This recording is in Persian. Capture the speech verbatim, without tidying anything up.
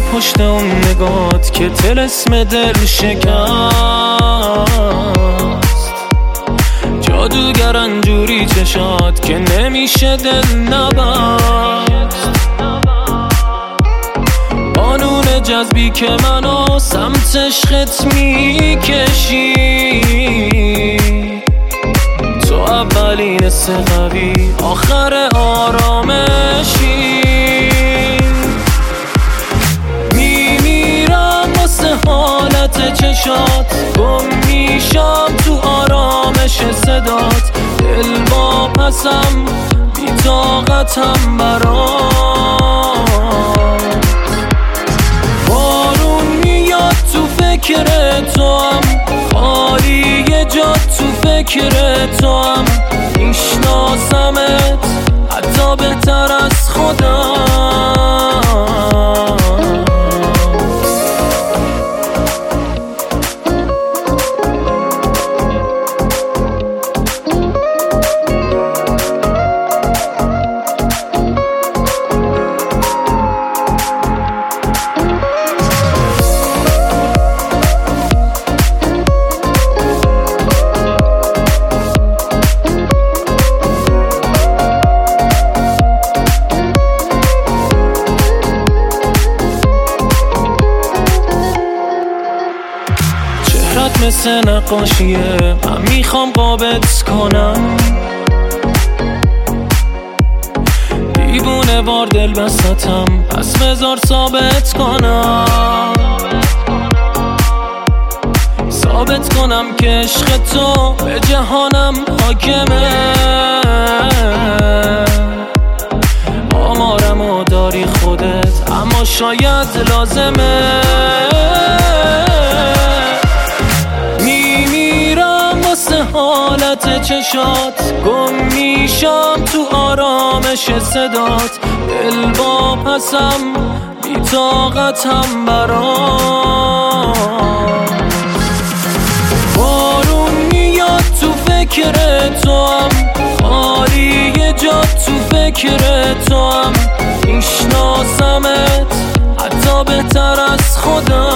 پشت اون نگات که طلسم دل شکست. جادوگرن جوری چشات که نمیشه دل نبست. قانون جذبی که منو سمت عشقت میکشی، تو اولین حس قوی آخر آرامشی. میمیرم واسه حالت چشات، گم میشم تو آرامش صدات. دل واپسم بی طاقتم برات. بارون میاد تو فکر تو هم، خالی یه جا تو فکر تو هم. میشناسمت حتی بهتر از خودم. مثل نقاشیه، من میخوام قابت کنم. دیوونه وار دل بستم، پس بذار ثابت کنم. ثابت کنم که عشق تو به جهانم حاکمه. آمارمو داری خودت، اما شاید لازمه. حالت چشات، گم میشم تو آرامش صدات. دل واپسم بی طاقتم برات. بارون میاد تو فکر تو هم، خالی یه جا تو فکر تو هم. میشناسمت حتی بهتر از خودم.